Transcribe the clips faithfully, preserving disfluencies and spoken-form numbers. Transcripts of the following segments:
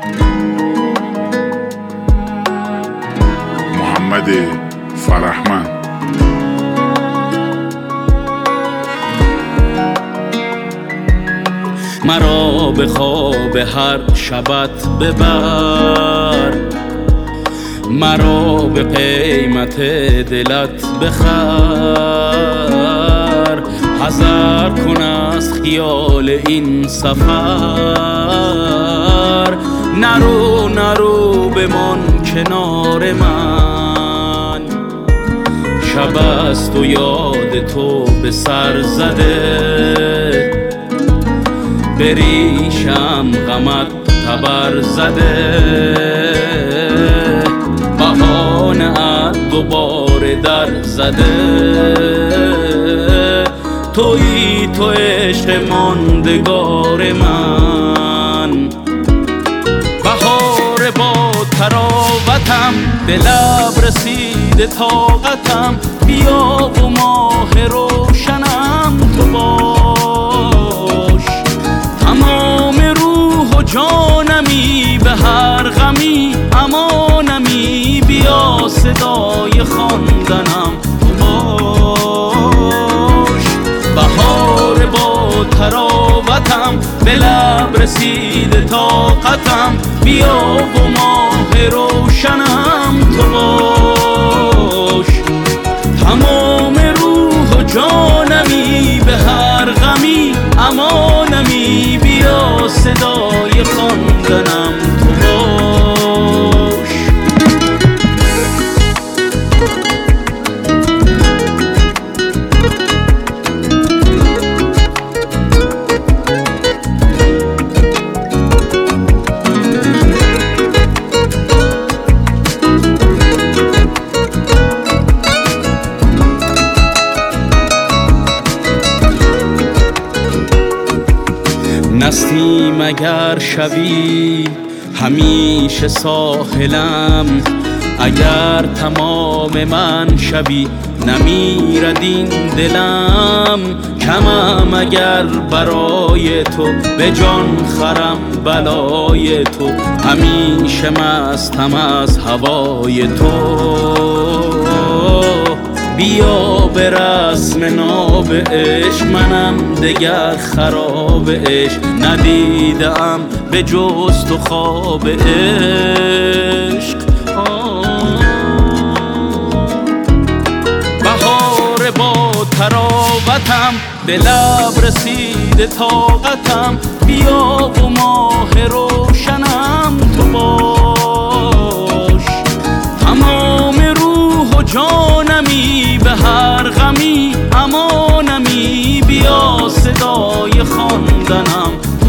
محمد فرهمند. مرا به خواب هر شبت ببر، مرا به قیمت دلت بخر. حذر کن از خیال این سفر، نرو نرو بمان کنار من. شب است و یاد تو به سر زده، بریشم غمت تبر زده. بهانه ات دوباره در زده، تویی تو عشق ماندگار من. بهار با تراوتم به لب رسیده طاقتم، بیا و ماه روشنم تو باش. تمام روح و جانمی به هر غمی امانمی، بیا صدای خواندنم تو باش. بهار با تراوتم به لب رسیده طاقتم، بیا و ماه روشنم تو باش. تمام روح و جانمی به هر غمی امانمی، بیا صدای خواندنم تو باش. نسیم اگر شوی همیشه ساحلم، اگر تمام من شوی نمیرد این دلم. کمم اگر برای تو به جان خرم بلای تو، همیشه مستم از هوای تو. بیا به رسم ناب عشق، منم دگر خراب عشق ندیدم به جز تو خواب عشق. بهار با تراوتم به لب رسیده طاقتم، بیا و ماه روشنم تو باش. تمام روح و جانمی به هر غمی امانمی، بیا صدای خواندنم تو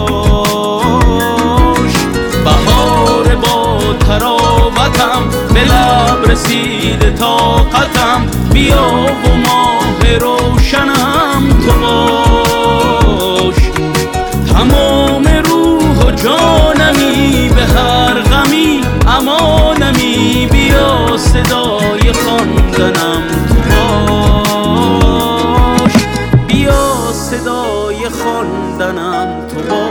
باش. بهار با تراوتم به لب رسیده طاقتم، بیا و ماه روشنم تو باش. تمام روح و جانمی به هر غمی امانمی، بیا صدای خواندنم تو باش. بیا صدای خواندنم تو باش.